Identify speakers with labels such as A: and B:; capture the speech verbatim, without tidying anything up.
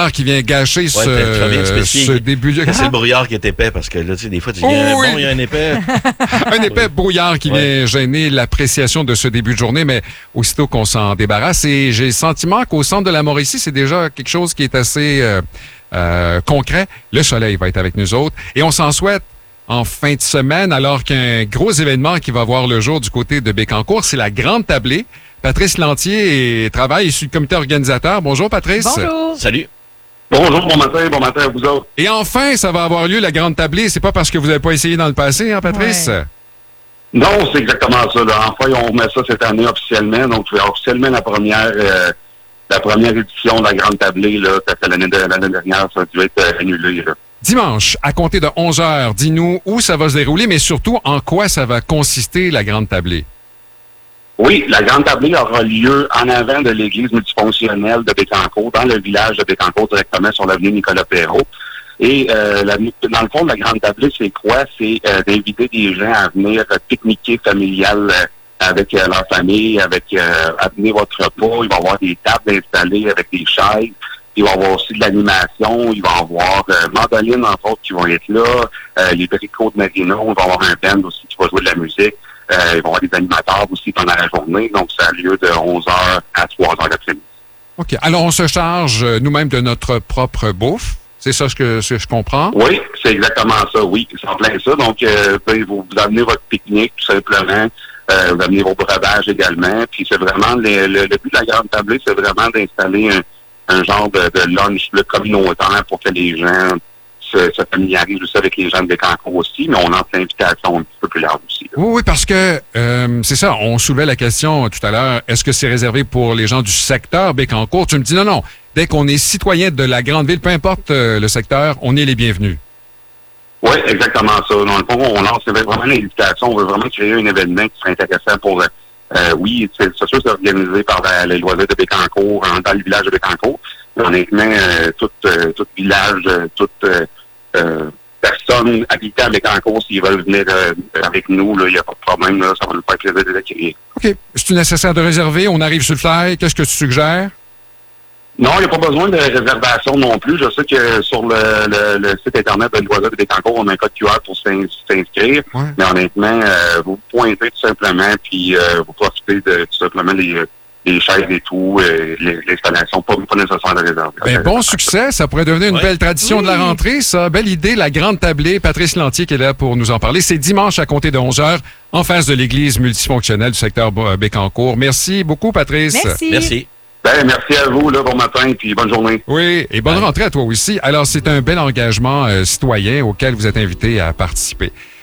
A: brouillard qui vient gâcher
B: Ouais,
A: ce, ce début de...
B: C'est le brouillard qui est épais, parce que là, tu sais, des fois, tu dis,
A: Oh, oui.
B: bon, il y a un épais.
A: un épais brouillard qui
B: Ouais.
A: vient gêner l'appréciation de ce début de journée, mais aussitôt qu'on s'en débarrasse, et j'ai le sentiment qu'au centre de la Mauricie, c'est déjà quelque chose qui est assez euh, euh, concret. Le soleil va être avec nous autres, et on s'en souhaite en fin de semaine, alors qu'un gros événement qui va voir le jour du côté de Bécancour, c'est la Grande Tablée. Patrice Lantier et travaille sur le comité organisateur. Bonjour, Patrice.
C: Bonjour.
B: Salut.
D: Bonjour, bon matin, bon matin à vous autres.
A: Et enfin, ça va avoir lieu, la Grande Tablée. C'est pas parce que vous n'avez pas essayé dans le passé, hein, Patrice?
C: Ouais.
D: Non, c'est exactement ça. Là. Enfin, on remet ça cette année officiellement. Donc, c'est officiellement la première euh, la première édition de la Grande Tablée. Là, parce que l'année, de, l'année dernière, ça a dû être euh, annulé. Là.
A: Dimanche, à compter de onze heures, dis-nous où ça va se dérouler, mais surtout en quoi ça va consister, la Grande Tablée.
D: Oui, la Grande Tablée aura lieu en avant de l'église multifonctionnelle de Bécancour, dans le village de Bécancour, directement sur l'avenue Nicolas-Perrault. Et euh, la, dans le fond, la Grande Tablée, c'est quoi? C'est euh, d'inviter des gens à venir euh, pique-niquer familial euh, avec euh, leur famille, avec euh, amener votre repas. Il va y avoir des tables installées avec des chaises. Il va y avoir aussi de l'animation. Il va y avoir euh, mandolines, entre autres, qui vont être là. Euh, les bricots de Marino. Il va y avoir un band aussi qui va jouer de la musique. Euh, il va y avoir des animateurs aussi pendant la journée. Donc, ça a lieu de onze heures à trois heures l'après-midi.
A: OK. Alors, on se charge euh, nous-mêmes de notre propre bouffe. C'est ça ce que, ce que je comprends?
D: Oui, c'est exactement ça, oui. C'est en plein ça. Donc, euh, vous, vous amenez votre pique-nique, tout simplement. Euh, vous amenez vos breuvages également. Puis, c'est vraiment, le, le, le but de la Grande Tablée, c'est vraiment d'installer un, un genre de, de lunch là, communautaire pour que les gens se, se familiarisent aussi avec les gens de Bécancour aussi, mais on lance l'invitation un petit peu plus large aussi. Là.
A: Oui, oui, parce que euh, c'est ça, on soulevait la question tout à l'heure, est-ce que c'est réservé pour les gens du secteur Bécancour? Tu me dis non, non, dès qu'on est citoyen de la grande ville, peu importe euh, le secteur, on est les bienvenus.
D: Oui, exactement ça. Dans le fond, on lance vraiment l'invitation, on veut vraiment créer un événement qui serait intéressant pour... Euh, oui, c'est, c'est sûr que c'est organisé par la, les loisirs de Bécancour, hein, dans le village de Bécancour. Mais honnêtement, euh, tout, euh, tout village, euh, toute euh, euh, personne habitée à Bécancour, s'ils veulent venir euh, avec nous, il n'y a pas de problème, là, ça va nous faire plaisir de les accueillir.
A: OK. C'est nécessaire de réserver, on arrive sur le fly, qu'est-ce que tu suggères?
D: Non, il n'y a pas besoin de réservation non plus. Je sais que sur le, le, le site Internet de loisirs de Bécancour, on a un code Q R pour s'inscrire. Ouais. Mais honnêtement, euh, vous pointez tout simplement, puis euh, vous profitez de tout simplement les, les chaises et tout, euh, les, l'installation, pas, pas nécessaire de réserver.
A: Ben, bon succès, ça pourrait devenir une ouais. belle tradition oui. de la rentrée, ça. Belle idée, la Grande Tablée. Patrice Lantier qui est là pour nous en parler. C'est dimanche à compter de onze heures, en face de l'église multifonctionnelle du secteur Bécancour. Merci beaucoup, Patrice.
C: Merci.
B: Merci.
D: Ben, merci à vous, là, bon matin, puis bonne journée.
A: Oui, et bonne rentrée à toi aussi. Alors, c'est un bel engagement euh, citoyen auquel vous êtes invité à participer.